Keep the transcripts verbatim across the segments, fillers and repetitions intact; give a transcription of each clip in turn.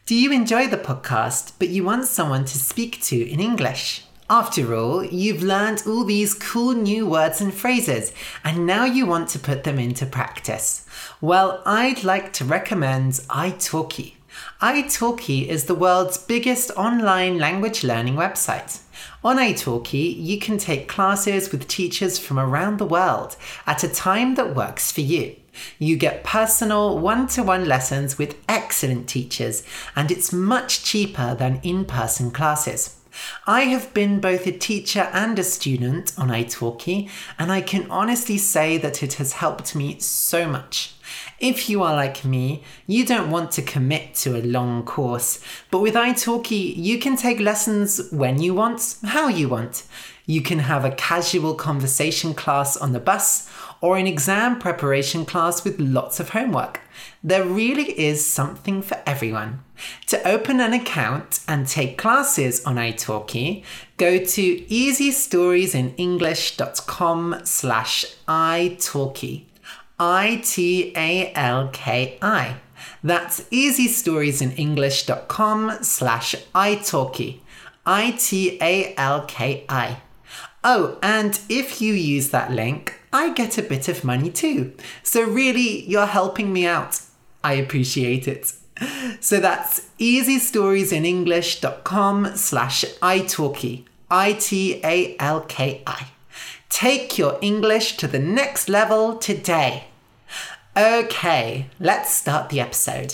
Do you enjoy the podcast, but you want someone to speak to in English? After all, you've learned all these cool new words and phrases, and now you want to put them into practice. Well, I'd like to recommend italki. italki is the world's biggest online language learning website. On italki, you can take classes with teachers from around the world at a time that works for you. You get personal one-to-one lessons with excellent teachers, and it's much cheaper than in-person classes. I have been both a teacher and a student on italki, and I can honestly say that it has helped me so much. If you are like me, you don't want to commit to a long course, but with italki, you can take lessons when you want, how you want. You can have a casual conversation class on the bus or an exam preparation class with lots of homework. There really is something for everyone. To open an account and take classes on italki, go to easystoriesinenglish.com slash italki. I T A L K I. That's easystoriesinenglish.com slash italki. I T A L K I. Oh, and if you use that link, I get a bit of money too. So really, you're helping me out. I appreciate it. So that's easystoriesinenglish.com slash italki. I T A L K I. Take your English to the next level today. Okay, let's start the episode.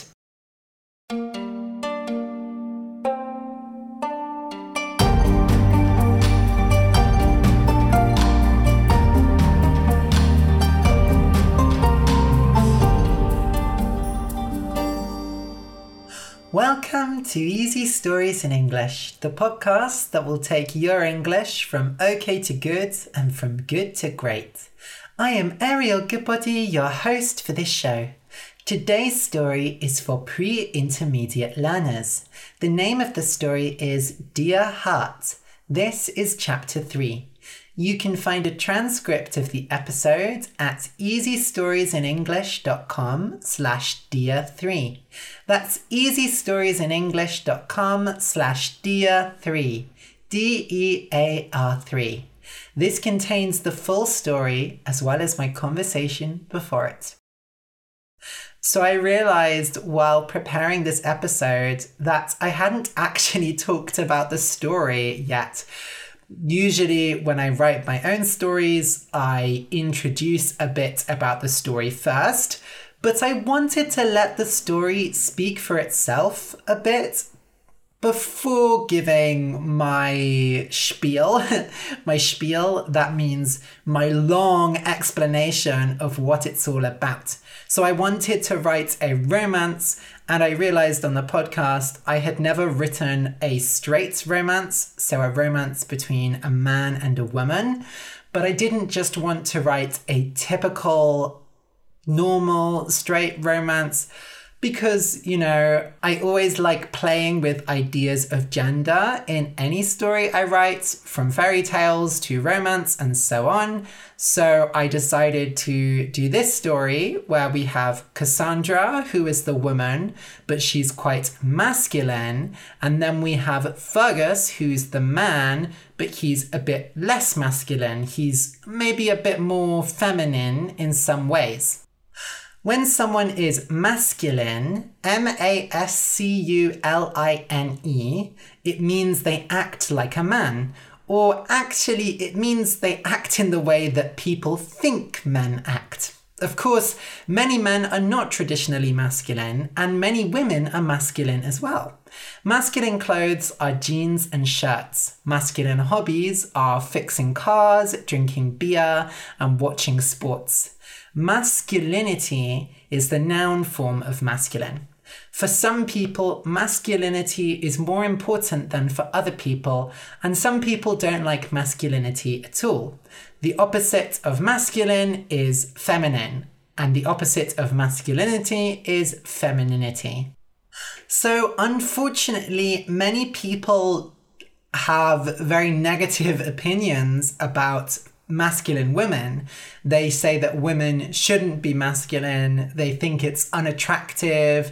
Welcome to Easy Stories in English, the podcast that will take your English from okay to good and from good to great. I am Ariel Goodbody, your host for this show. Today's story is for pre-intermediate learners. The name of the story is Dear Heart. This is chapter three. You can find a transcript of the episode at easystoriesinenglish.com slash dear three. That's easystoriesinenglish.com slash dear three. D E A R three. This contains the full story as well as my conversation before it. So I realized while preparing this episode that I hadn't actually talked about the story yet. Usually when I write my own stories, I introduce a bit about the story first, but I wanted to let the story speak for itself a bit before giving my spiel. My spiel, that means my long explanation of what it's all about. So I wanted to write a romance, and I realized on the podcast I had never written a straight romance, so a romance between a man and a woman, but I didn't just want to write a typical, normal, straight romance because, you know, I always like playing with ideas of gender in any story I write, from fairy tales to romance and so on. So I decided to do this story where we have Cassandra, who is the woman, but she's quite masculine. And then we have Fergus, who's the man, but he's a bit less masculine. He's maybe a bit more feminine in some ways. When someone is masculine, M A S C U L I N E, it means they act like a man. Or actually, it means they act in the way that people think men act. Of course, many men are not traditionally masculine, and many women are masculine as well. Masculine clothes are jeans and shirts. Masculine hobbies are fixing cars, drinking beer, and watching sports. Masculinity is the noun form of masculine. For some people, masculinity is more important than for other people, and some people don't like masculinity at all. The opposite of masculine is feminine, and the opposite of masculinity is femininity. So, unfortunately, many people have very negative opinions about masculine women. They say that women shouldn't be masculine. They think it's unattractive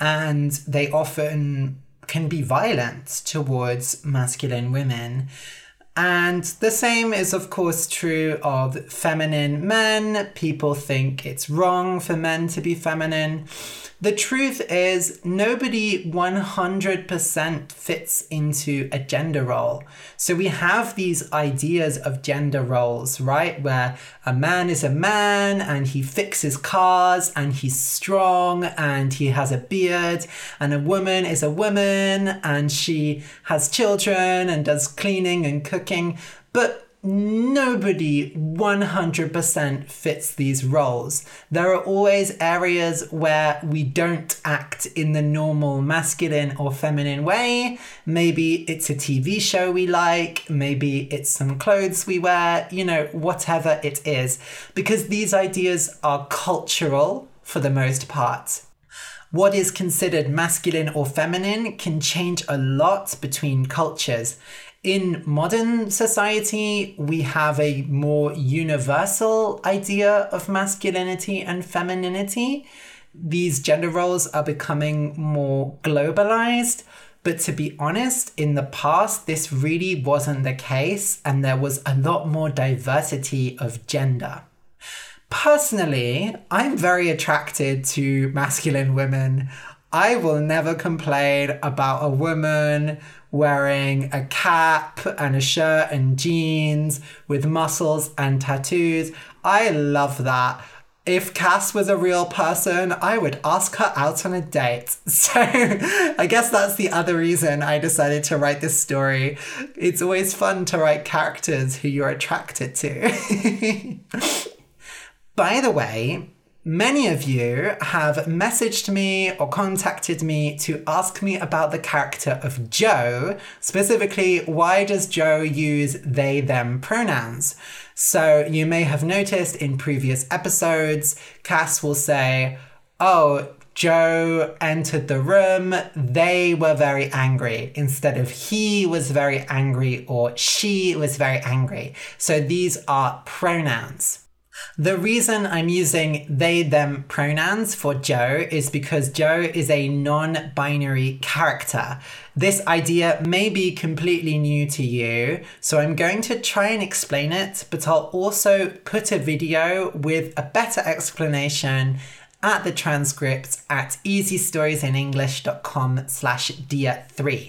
and they often can be violent towards masculine women. And the same is, of course, true of feminine men. People think it's wrong for men to be feminine. The truth is, nobody one hundred percent fits into a gender role. So we have these ideas of gender roles, right? Where a man is a man and he fixes cars and he's strong and he has a beard, and a woman is a woman and she has children and does cleaning and cooking. But nobody one hundred percent fits these roles. There are always areas where we don't act in the normal masculine or feminine way. Maybe it's a T V show we like, maybe it's some clothes we wear, you know, whatever it is. Because these ideas are cultural for the most part. What is considered masculine or feminine can change a lot between cultures. In modern society, we have a more universal idea of masculinity and femininity. These gender roles are becoming more globalized. But to be honest, in the past, this really wasn't the case, and there was a lot more diversity of gender. Personally, I'm very attracted to masculine women. I will never complain about a woman wearing a cap and a shirt and jeans with muscles and tattoos. I love that. If Cass was a real person, I would ask her out on a date. So I guess that's the other reason I decided to write this story. It's always fun to write characters who you're attracted to. By the way, many of you have messaged me or contacted me to ask me about the character of Jo. Specifically, why does Jo use they, them pronouns? So you may have noticed in previous episodes, Cass will say, oh, Jo entered the room, they were very angry, instead of he was very angry or she was very angry. So these are pronouns. The reason I'm using they, them pronouns for Jo is because Jo is a non-binary character. This idea may be completely new to you, so I'm going to try and explain it, but I'll also put a video with a better explanation at the transcript at easystoriesinenglish.com slash dia three.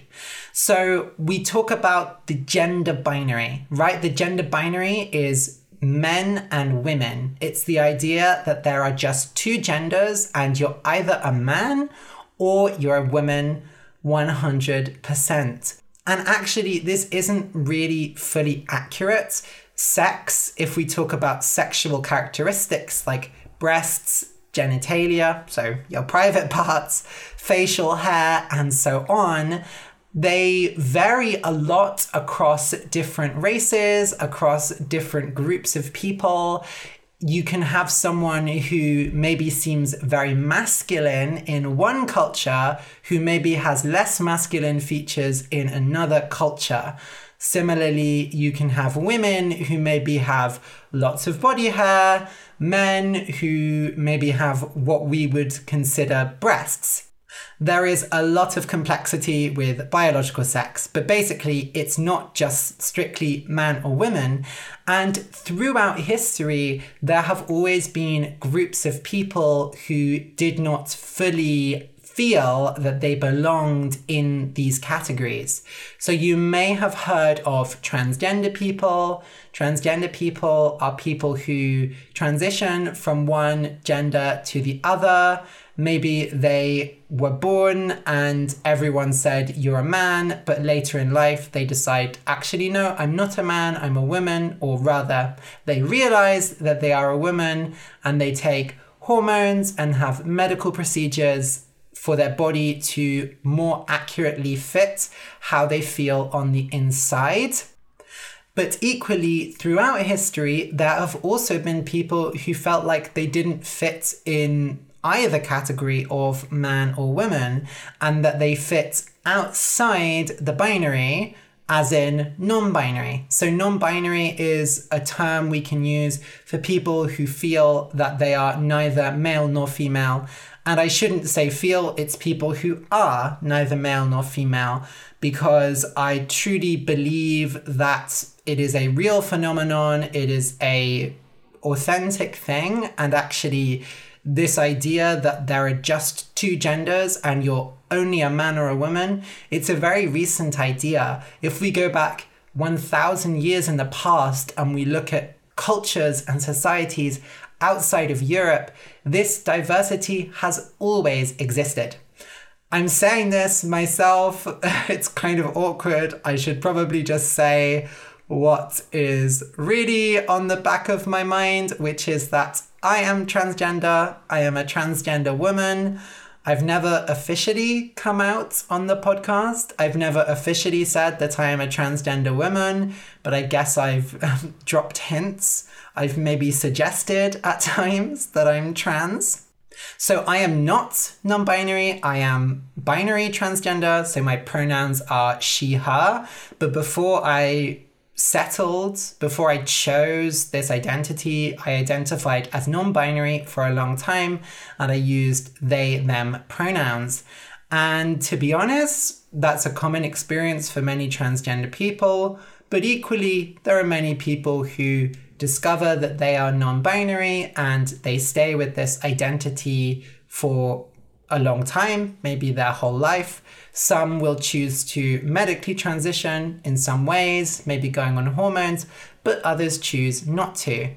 So we talk about the gender binary, right? The gender binary is men and women. It's the idea that there are just two genders and you're either a man or you're a woman one hundred percent. And actually, this isn't really fully accurate. Sex, if we talk about sexual characteristics like breasts, genitalia, so your private parts, facial hair, and so on, they vary a lot across different races, across different groups of people. You can have someone who maybe seems very masculine in one culture who maybe has less masculine features in another culture. Similarly, you can have women who maybe have lots of body hair, men who maybe have what we would consider breasts. There is a lot of complexity with biological sex, but basically it's not just strictly man or women. And throughout history, there have always been groups of people who did not fully feel that they belonged in these categories. So you may have heard of transgender people. Transgender people are people who transition from one gender to the other. Maybe they were born and everyone said, you're a man, but later in life they decide, actually, no, I'm not a man, I'm a woman. Or rather, they realize that they are a woman and they take hormones and have medical procedures for their body to more accurately fit how they feel on the inside. But equally, throughout history, there have also been people who felt like they didn't fit in either category of man or woman, and that they fit outside the binary, as in non-binary. So non-binary is a term we can use for people who feel that they are neither male nor female, And I shouldn't say feel, it's people who are neither male nor female, because I truly believe that it is a real phenomenon. It is a authentic thing. And actually, this idea that there are just two genders and you're only a man or a woman, it's a very recent idea. If we go back one thousand years in the past and we look at cultures and societies outside of Europe, this diversity has always existed. I'm saying this myself, it's kind of awkward. I should probably just say what is really on the back of my mind, which is that I am transgender. I am a transgender woman. I've never officially come out on the podcast. I've never officially said that I am a transgender woman, but I guess I've um, dropped hints. I've maybe suggested at times that I'm trans. So I am not non-binary. I am binary transgender. So my pronouns are she, her. But before I settled, before I chose this identity, I identified as non-binary for a long time, and I used they, them pronouns. And to be honest, that's a common experience for many transgender people, but equally, there are many people who discover that they are non-binary and they stay with this identity for a long time, maybe their whole life. Some will choose to medically transition in some ways, maybe going on hormones, but others choose not to.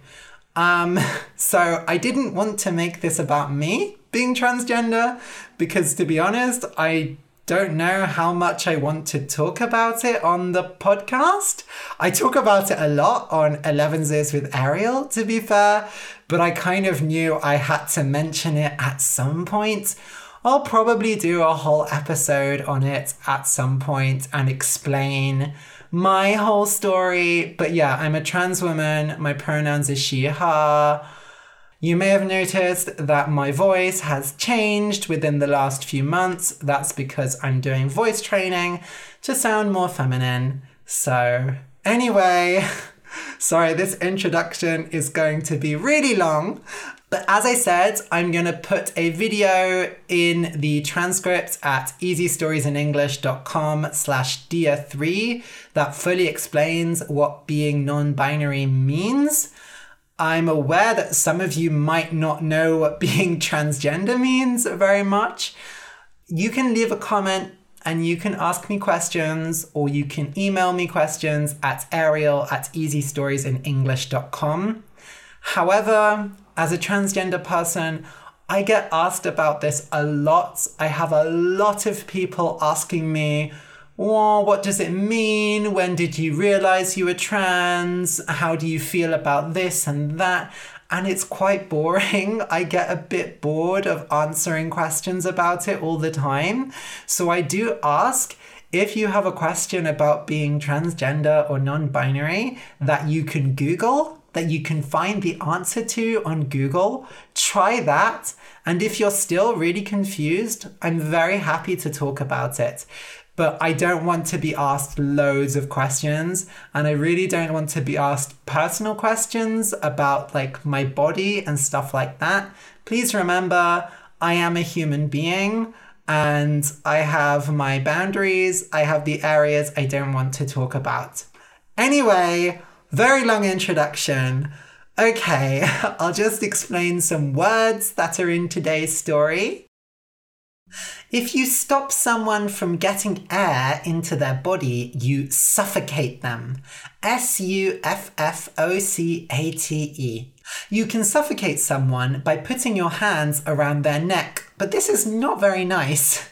Um, so I didn't want to make this about me being transgender, because to be honest, I don't know how much I want to talk about it on the podcast. I talk about it a lot on Elevenses with Ariel, to be fair, but I kind of knew I had to mention it at some point. I'll probably do a whole episode on it at some point and explain my whole story. But yeah, I'm a trans woman. My pronouns is she, her. You may have noticed that my voice has changed within the last few months. That's because I'm doing voice training to sound more feminine. So anyway, sorry, this introduction is going to be really long. But as I said, I'm going to put a video in the transcript at easystoriesinenglish.com slash dia three that fully explains what being non-binary means. I'm aware that some of you might not know what being transgender means very much. You can leave a comment and you can ask me questions, or you can email me questions at ariel at easystoriesinenglish dot com. However, as a transgender person, I get asked about this a lot. I have a lot of people asking me, well, what does it mean? When did you realize you were trans? How do you feel about this and that? And it's quite boring. I get a bit bored of answering questions about it all the time. So I do ask, if you have a question about being transgender or non-binary that you can Google, that you can find the answer to on Google, try that. And if you're still really confused, I'm very happy to talk about it. But I don't want to be asked loads of questions, and I really don't want to be asked personal questions about like my body and stuff like that. Please remember, I am a human being and I have my boundaries. I have the areas I don't want to talk about. Anyway, very long introduction. Okay, I'll just explain some words that are in today's story. If you stop someone from getting air into their body, you suffocate them. S U F F O C A T E. You can suffocate someone by putting your hands around their neck, but this is not very nice.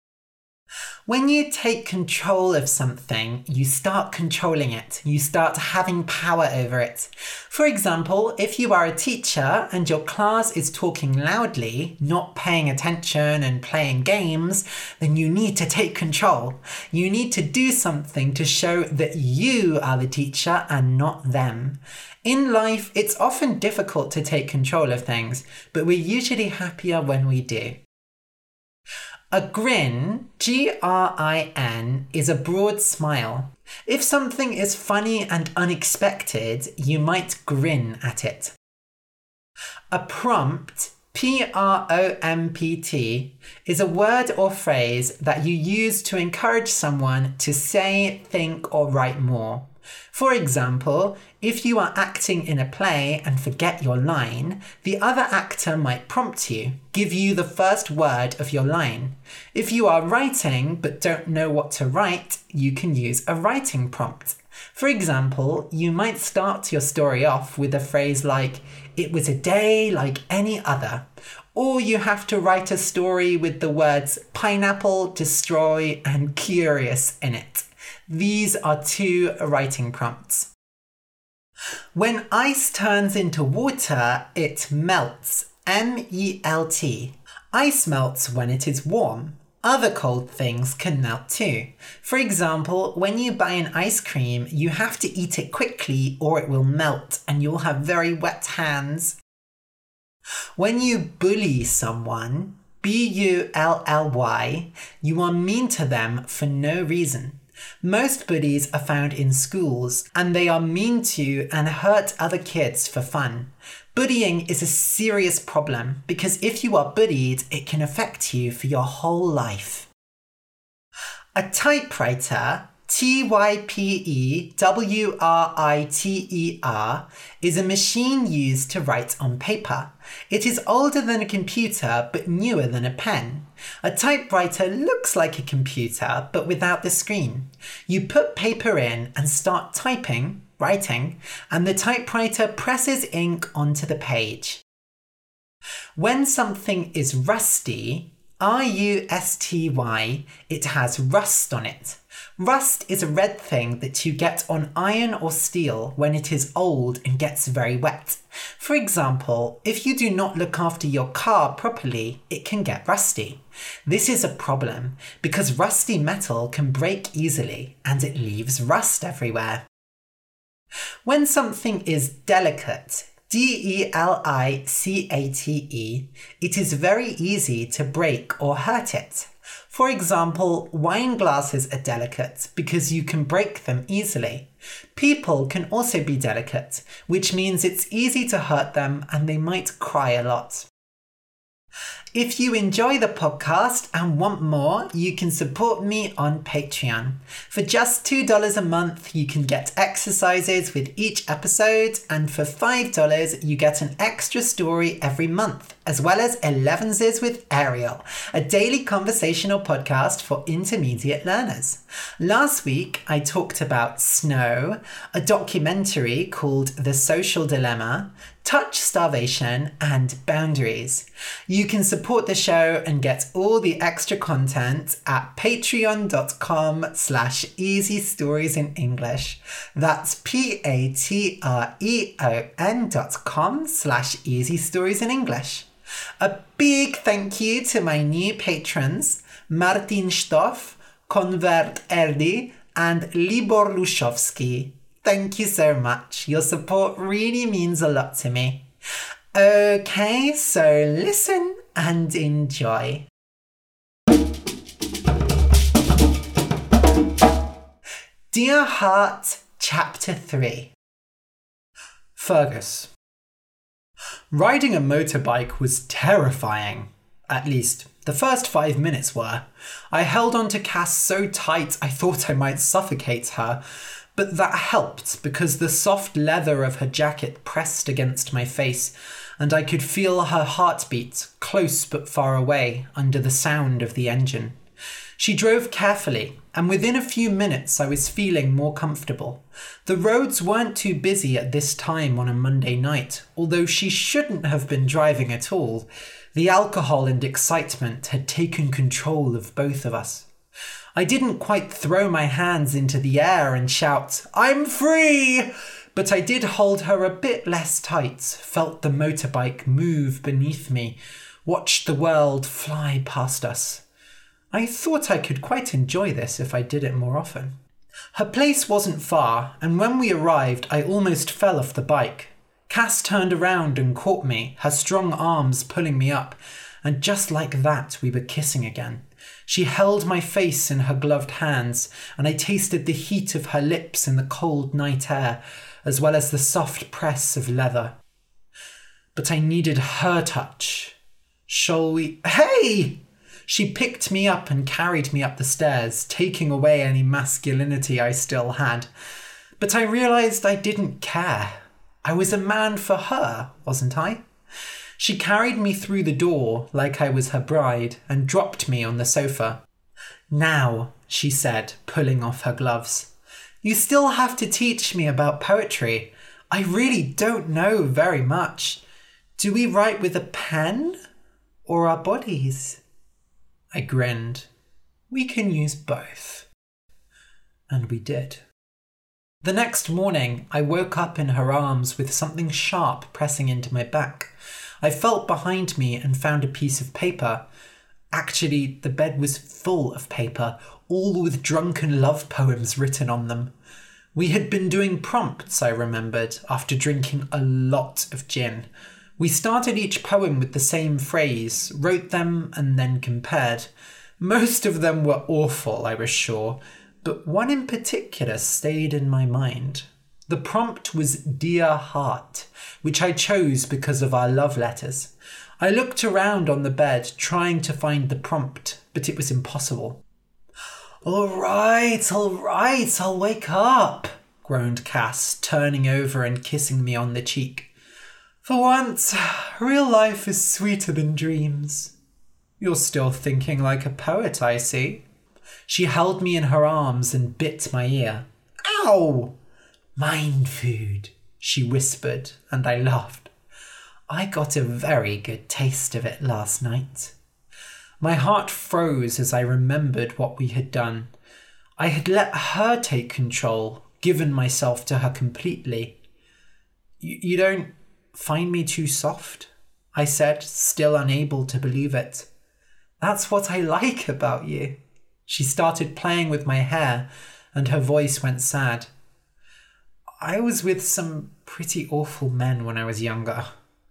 When you take control of something, you start controlling it. You start having power over it. For example, if you are a teacher and your class is talking loudly, not paying attention and playing games, then you need to take control. You need to do something to show that you are the teacher and not them. In life, it's often difficult to take control of things, but we're usually happier when we do. A grin, G R I N, is a broad smile. If something is funny and unexpected, you might grin at it. A prompt, P R O M P T, is a word or phrase that you use to encourage someone to say, think, or write more. For example, if you are acting in a play and forget your line, the other actor might prompt you, give you the first word of your line. If you are writing but don't know what to write, you can use a writing prompt. For example, you might start your story off with a phrase like, "It was a day like any other." Or you have to write a story with the words pineapple, destroy, and curious in it. These are two writing prompts. When ice turns into water, it melts. M E L T. Ice melts when it is warm. Other cold things can melt too. For example, when you buy an ice cream, you have to eat it quickly or it will melt and you'll have very wet hands. When you bully someone, B U L L Y, you are mean to them for no reason. Most bullies are found in schools and they are mean to and hurt other kids for fun. Bullying is a serious problem because if you are bullied, it can affect you for your whole life. A typewriter, T Y P E W R I T E R, is a machine used to write on paper. It is older than a computer but newer than a pen. A typewriter looks like a computer but without the screen. You put paper in and start typing, writing, and the typewriter presses ink onto the page. When something is rusty, R U S T Y, it has rust on it. Rust is a red thing that you get on iron or steel when it is old and gets very wet. For example, if you do not look after your car properly, it can get rusty. This is a problem because rusty metal can break easily and it leaves rust everywhere. When something is delicate, D E L I C A T E, it is very easy to break or hurt it. For example, wine glasses are delicate because you can break them easily. People can also be delicate, which means it's easy to hurt them and they might cry a lot. If you enjoy the podcast and want more, you can support me on Patreon. For just two dollars a month, you can get exercises with each episode, and for five dollars, you get an extra story every month, as well as elevenses with Ariel, a daily conversational podcast for intermediate learners. Last week, I talked about Snow, a documentary called The Social Dilemma, touch starvation, and boundaries. You can support the show and get all the extra content at patreon.com slash easy stories in English. That's P-A-T-R-E-O-N dot com slash easy stories in English. A big thank you to my new patrons, Martin Stoff, Convert Erdi, and Libor Luszowski. Thank you so much. Your support really means a lot to me. Okay, so listen and enjoy. Dear Heart, Chapter three. Fergus. Riding a motorbike was terrifying. At least, the first five minutes were. I held on to Cass so tight I thought I might suffocate her. But that helped because the soft leather of her jacket pressed against my face and I could feel her heartbeat, close but far away, under the sound of the engine. She drove carefully, and within a few minutes I was feeling more comfortable. The roads weren't too busy at this time on a Monday night, although she shouldn't have been driving at all. The alcohol and excitement had taken control of both of us. I didn't quite throw my hands into the air and shout, "I'm free!" But I did hold her a bit less tight, felt the motorbike move beneath me, watched the world fly past us. I thought I could quite enjoy this if I did it more often. Her place wasn't far, and when we arrived, I almost fell off the bike. Cass turned around and caught me, her strong arms pulling me up, and just like that, we were kissing again. She held my face in her gloved hands, and I tasted the heat of her lips in the cold night air, as well as the soft press of leather. But I needed her touch, Shall we? Hey! She picked me up and carried me up the stairs, taking away any masculinity I still had. But I realised I didn't care. I was a man for her, wasn't I? She carried me through the door like I was her bride and dropped me on the sofa. Now, she said, pulling off her gloves, you still have to teach me about poetry. I really don't know very much. Do we write with a pen or our bodies? I grinned. We can use both. And we did. The next morning, I woke up in her arms with something sharp pressing into my back. I felt behind me and found a piece of paper. Actually, the bed was full of paper, all with drunken love poems written on them. We had been doing prompts, I remembered, after drinking a lot of gin. We started each poem with the same phrase, wrote them and then compared. Most of them were awful, I was sure, but one in particular stayed in my mind. The prompt was Dear Heart, which I chose because of our love letters. I looked around on the bed trying to find the prompt, but it was impossible. All right, all right, I'll wake up, groaned Cass, turning over and kissing me on the cheek. For once, real life is sweeter than dreams. You're still thinking like a poet, I see. She held me in her arms and bit my ear. Ow! Mind food, she whispered, and I laughed. I got a very good taste of it last night. My heart froze as I remembered what we had done. I had let her take control, given myself to her completely. You don't find me too soft? I said, still unable to believe it. That's what I like about you. She started playing with my hair, and her voice went sad. I was with some pretty awful men when I was younger.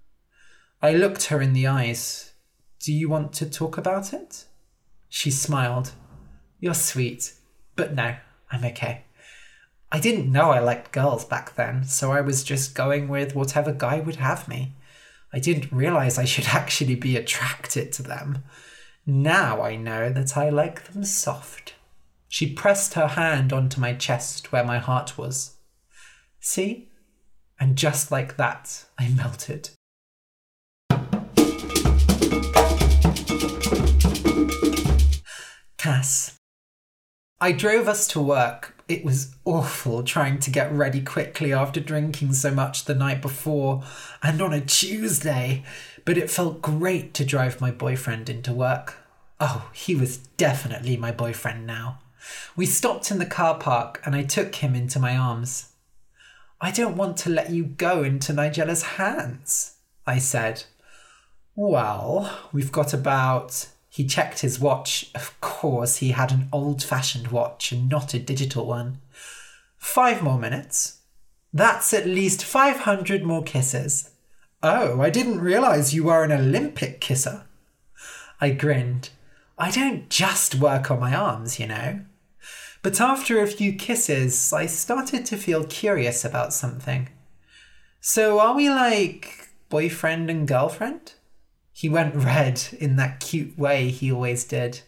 I looked her in the eyes. Do you want to talk about it? She smiled. You're sweet, but no, I'm okay. I didn't know I liked girls back then, so I was just going with whatever guy would have me. I didn't realise I should actually be attracted to them. Now I know that I like them soft. She pressed her hand onto my chest where my heart was. See? And just like that, I melted. Cass. I drove us to work. It was awful trying to get ready quickly after drinking so much the night before and on a Tuesday, but it felt great to drive my boyfriend into work. Oh, he was definitely my boyfriend now. We stopped in the car park and I took him into my arms. I don't want to let you go into Nigella's hands, I said. Well, we've got about... He checked his watch. Of course, he had an old-fashioned watch and not a digital one. Five more minutes. That's at least five hundred more kisses. Oh, I didn't realise you were an Olympic kisser. I grinned. I don't just work on my arms, you know. But after a few kisses, I started to feel curious about something. So are we like boyfriend and girlfriend? He went red in that cute way he always did.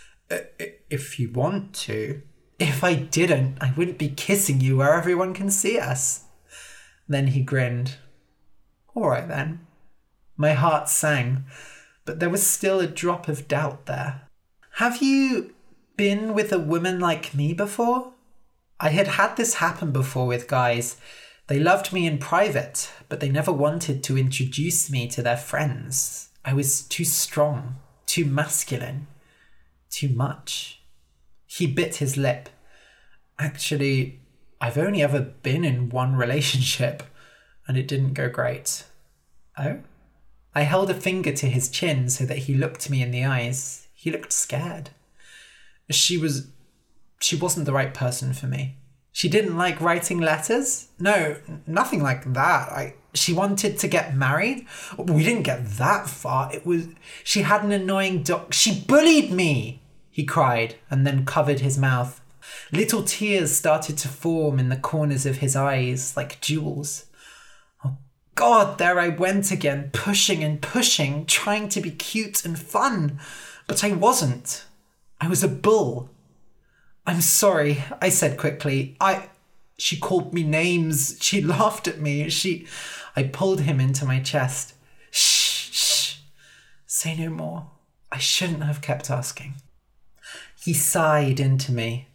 If you want to. If I didn't, I wouldn't be kissing you where everyone can see us. Then he grinned. All right then. My heart sang, but there was still a drop of doubt there. Have you been with a woman like me before? I had had this happen before with guys. They loved me in private, but they never wanted to introduce me to their friends. I was too strong, too masculine, too much. He bit his lip. Actually, I've only ever been in one relationship, and it didn't go great. Oh? I held a finger to his chin so that he looked me in the eyes. He looked scared. She was... She wasn't the right person for me. She didn't like writing letters? No, nothing like that. I... She wanted to get married. We didn't get that far. It was... She had an annoying dog. She bullied me, he cried, and then covered his mouth. Little tears started to form in the corners of his eyes like jewels. Oh, God, there I went again, pushing and pushing, trying to be cute and fun. But I wasn't. I was a bull. I'm sorry, I said quickly. I... She called me names. She laughed at me. She... I pulled him into my chest. Shh, shh. Say no more. I shouldn't have kept asking. He sighed into me.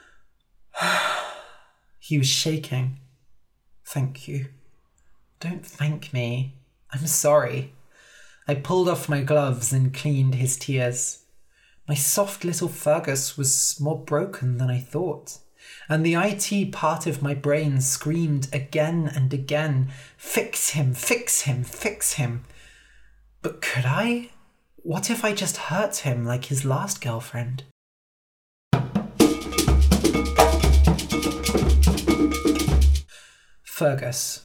He was shaking. Thank you. Don't thank me. I'm sorry. I pulled off my gloves and cleaned his tears. My soft little Fergus was more broken than I thought, and the I T part of my brain screamed again and again, fix him, fix him, fix him. But could I? What if I just hurt him like his last girlfriend? Fergus.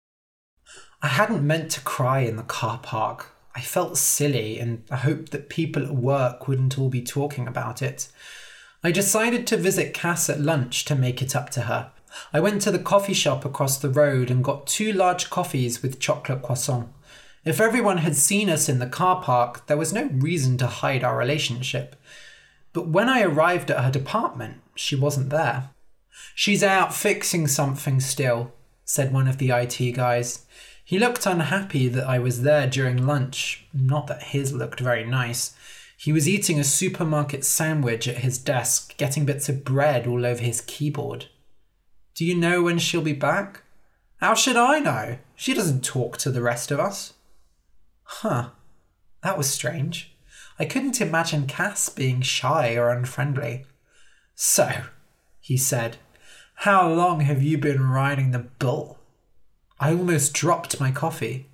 I hadn't meant to cry in the car park. I felt silly and I hoped that people at work wouldn't all be talking about it. I decided to visit Cass at lunch to make it up to her. I went to the coffee shop across the road and got two large coffees with chocolate croissant. If everyone had seen us in the car park, there was no reason to hide our relationship. But when I arrived at her department, she wasn't there. She's out fixing something still, said one of the I T guys. He looked unhappy that I was there during lunch, not that his looked very nice. He was eating a supermarket sandwich at his desk, getting bits of bread all over his keyboard. Do you know when she'll be back? How should I know? She doesn't talk to the rest of us. Huh, that was strange. I couldn't imagine Cass being shy or unfriendly. So, he said, how long have you been riding the bull? I almost dropped my coffee.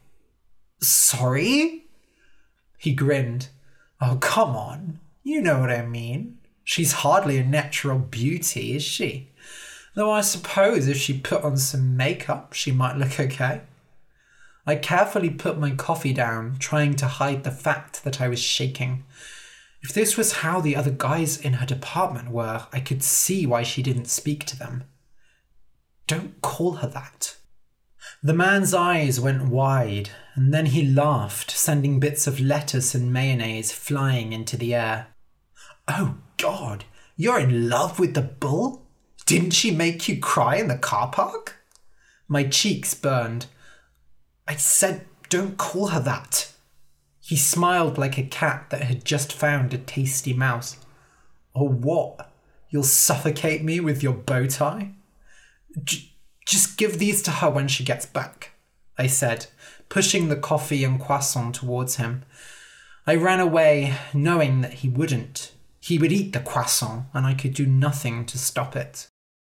Sorry? He grinned. Oh, come on. You know what I mean. She's hardly a natural beauty, is she? Though I suppose if she put on some makeup, she might look okay. I carefully put my coffee down, trying to hide the fact that I was shaking. If this was how the other guys in her department were, I could see why she didn't speak to them. Don't call her that. The man's eyes went wide, and then he laughed, sending bits of lettuce and mayonnaise flying into the air. Oh, God, you're in love with the bull? Didn't she make you cry in the car park? My cheeks burned. I said, don't call her that. He smiled like a cat that had just found a tasty mouse. Or what? You'll suffocate me with your bow tie? J- just give these to her when she gets back, I said, pushing the coffee and croissant towards him. I ran away, knowing that he wouldn't. He would eat the croissant, and I could do nothing to stop it.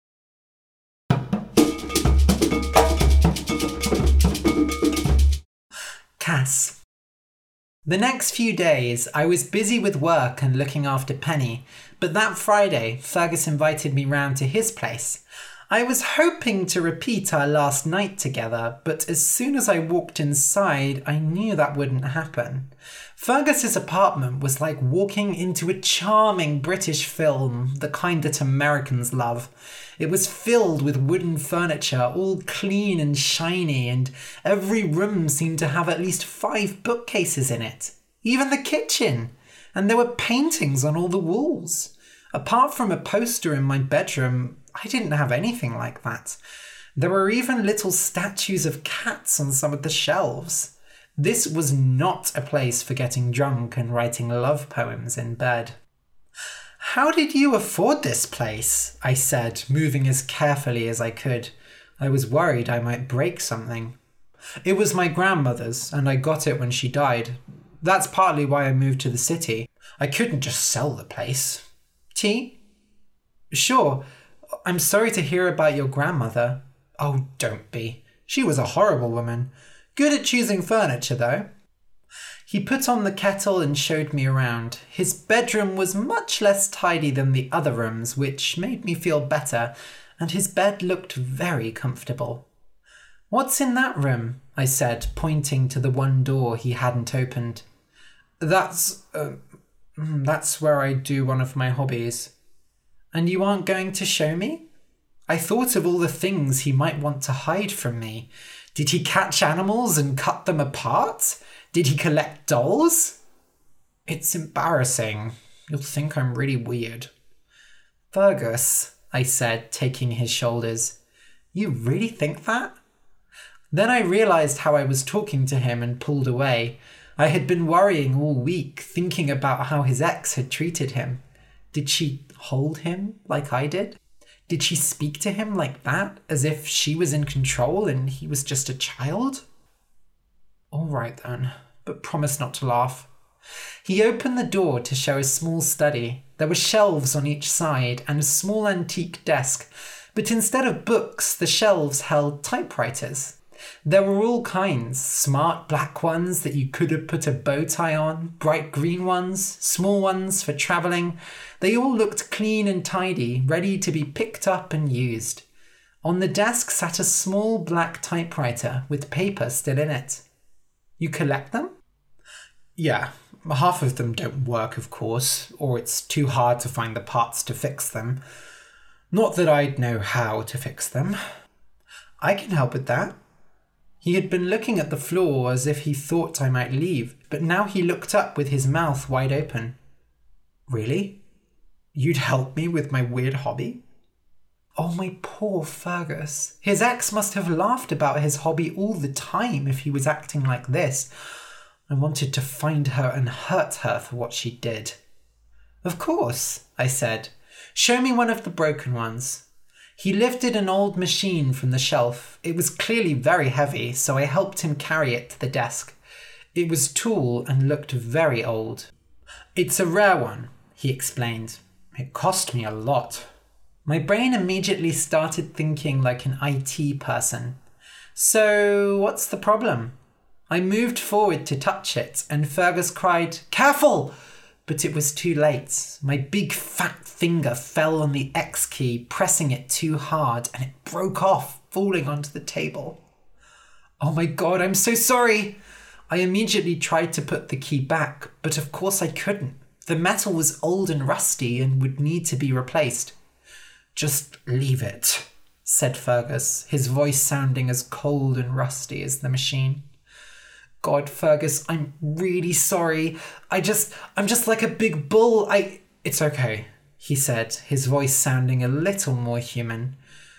Cass. The next few days, I was busy with work and looking after Penny, but that Friday, Fergus invited me round to his place. I was hoping to repeat our last night together, but as soon as I walked inside, I knew that wouldn't happen. Fergus's apartment was like walking into a charming British film, the kind that Americans love. It was filled with wooden furniture, all clean and shiny, and every room seemed to have at least five bookcases in it. Even the kitchen. And there were paintings on all the walls. Apart from a poster in my bedroom, I didn't have anything like that. There were even little statues of cats on some of the shelves. This was not a place for getting drunk and writing love poems in bed. How did you afford this place? I said, moving as carefully as I could. I was worried I might break something. It was my grandmother's, and I got it when she died. That's partly why I moved to the city. I couldn't just sell the place. Tea? Sure. I'm sorry to hear about your grandmother. Oh, don't be. She was a horrible woman. Good at choosing furniture, though. He put on the kettle and showed me around. His bedroom was much less tidy than the other rooms, which made me feel better, and his bed looked very comfortable. What's in that room? I said, pointing to the one door he hadn't opened. That's, uh, that's where I do one of my hobbies. And you aren't going to show me? I thought of all the things he might want to hide from me. Did he catch animals and cut them apart? Did he collect dolls? It's embarrassing. You'll think I'm really weird. Fergus, I said, taking his shoulders. You really think that? Then I realised how I was talking to him and pulled away. I had been worrying all week, thinking about how his ex had treated him. Did she hold him like I did? Did she speak to him like that, as if she was in control and he was just a child? All right then, but promise not to laugh. He opened the door to show a small study. There were shelves on each side and a small antique desk, but instead of books, the shelves held typewriters. There were all kinds, smart black ones that you could have put a bow tie on, bright green ones, small ones for travelling. They all looked clean and tidy, ready to be picked up and used. On the desk sat a small black typewriter with paper still in it. You collect them? Yeah, half of them don't work, of course, or it's too hard to find the parts to fix them. Not that I'd know how to fix them. I can help with that. He had been looking at the floor as if he thought I might leave, but now he looked up with his mouth wide open. Really? You'd help me with my weird hobby? Oh, my poor Fergus. His ex must have laughed about his hobby all the time if he was acting like this. I wanted to find her and hurt her for what she did. Of course, I said. Show me one of the broken ones. He lifted an old machine from the shelf. It was clearly very heavy, so I helped him carry it to the desk. It was tall and looked very old. It's a rare one, he explained. It cost me a lot. My brain immediately started thinking like an I T person. So, what's the problem? I moved forward to touch it, and Fergus cried, "Careful!" But it was too late. My big fat finger fell on the X key, pressing it too hard, and it broke off, falling onto the table. Oh my god, I'm so sorry! I immediately tried to put the key back, but of course I couldn't. The metal was old and rusty and would need to be replaced. Just leave it, said Fergus, his voice sounding as cold and rusty as the machine. God, Fergus, I'm really sorry. I just, I'm just like a big bull. I, it's okay, he said, his voice sounding a little more human.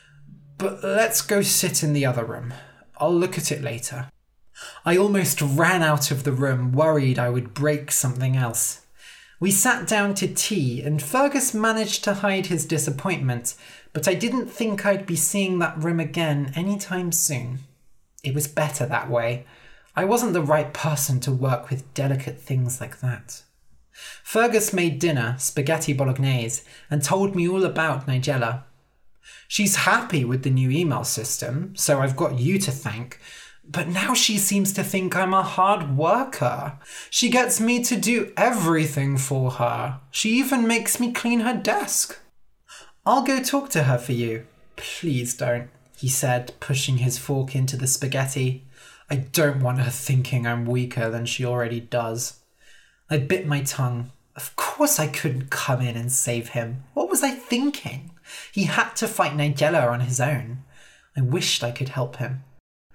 But let's go sit in the other room. I'll look at it later. I almost ran out of the room, worried I would break something else. We sat down to tea, and Fergus managed to hide his disappointment, but I didn't think I'd be seeing that room again anytime soon. It was better that way. I wasn't the right person to work with delicate things like that. Fergus made dinner, spaghetti bolognese, and told me all about Nigella. She's happy with the new email system, so I've got you to thank, but now she seems to think I'm a hard worker. She gets me to do everything for her. She even makes me clean her desk. I'll go talk to her for you. Please don't, he said, pushing his fork into the spaghetti. I don't want her thinking I'm weaker than she already does. I bit my tongue. Of course I couldn't come in and save him. What was I thinking? He had to fight Nigella on his own. I wished I could help him.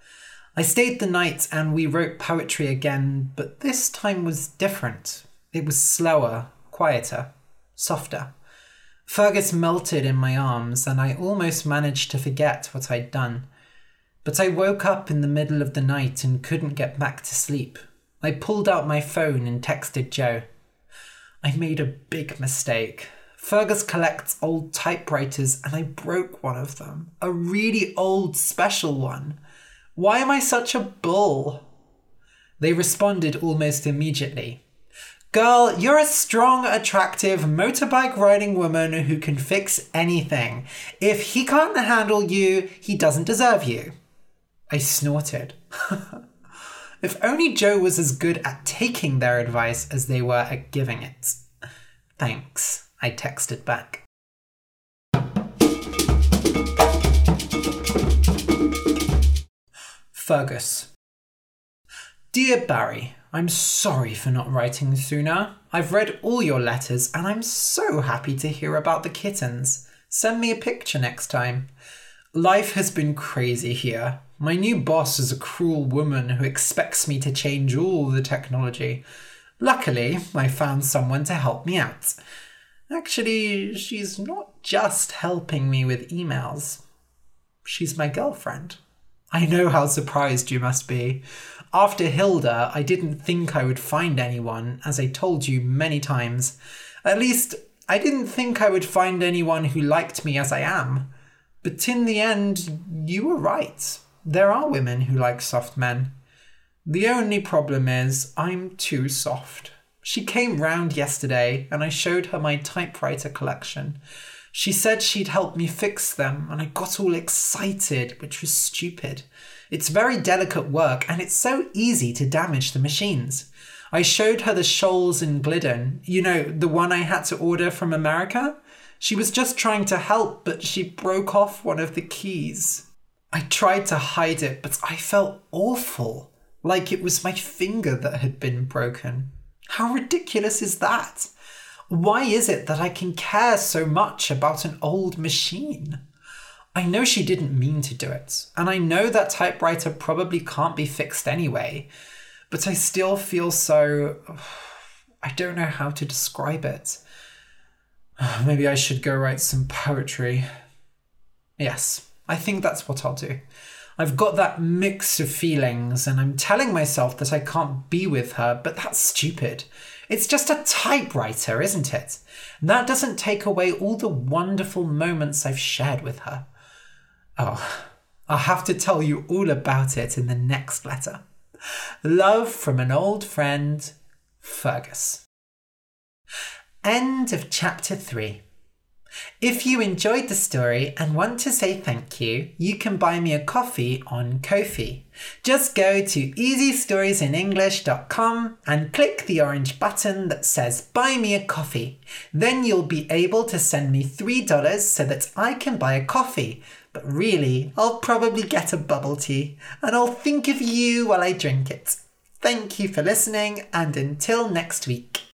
I stayed the night and we wrote poetry again, but this time was different. It was slower, quieter, softer. Fergus melted in my arms and I almost managed to forget what I'd done. But I woke up in the middle of the night and couldn't get back to sleep. I pulled out my phone and texted Joe. I made a big mistake. Fergus collects old typewriters and I broke one of them. A really old special one. Why am I such a bull? They responded almost immediately. Girl, you're a strong, attractive, motorbike riding woman who can fix anything. If he can't handle you, he doesn't deserve you. I snorted. If only Joe was as good at taking their advice as they were at giving it. Thanks, I texted back. Fergus. Dear Barry, I'm sorry for not writing sooner. I've read all your letters and I'm so happy to hear about the kittens. Send me a picture next time. Life has been crazy here. My new boss is a cruel woman who expects me to change all the technology. Luckily, I found someone to help me out. Actually, she's not just helping me with emails. She's my girlfriend. I know how surprised you must be. After Hilda, I didn't think I would find anyone, as I told you many times. At least, I didn't think I would find anyone who liked me as I am. But in the end, you were right. There are women who like soft men. The only problem is, I'm too soft. She came round yesterday and I showed her my typewriter collection. She said she'd help me fix them and I got all excited, which was stupid. It's very delicate work and it's so easy to damage the machines. I showed her the Scholes in Glidden, you know, the one I had to order from America. She was just trying to help, but she broke off one of the keys. I tried to hide it, but I felt awful, like it was my finger that had been broken. How ridiculous is that? Why is it that I can care so much about an old machine? I know she didn't mean to do it, and I know that typewriter probably can't be fixed anyway, but I still feel so... I don't know how to describe it. Maybe I should go write some poetry. Yes, I think that's what I'll do. I've got that mix of feelings and I'm telling myself that I can't be with her, but that's stupid. It's just a typewriter, isn't it? That doesn't take away all the wonderful moments I've shared with her. Oh, I'll have to tell you all about it in the next letter. Love from an old friend, Fergus. End of chapter three. If you enjoyed the story and want to say thank you, you can buy me a coffee on Ko-fi. Just go to easy stories in english dot com and click the orange button that says Buy Me a Coffee. Then you'll be able to send me three dollars so that I can buy a coffee. But really, I'll probably get a bubble tea and I'll think of you while I drink it. Thank you for listening and until next week.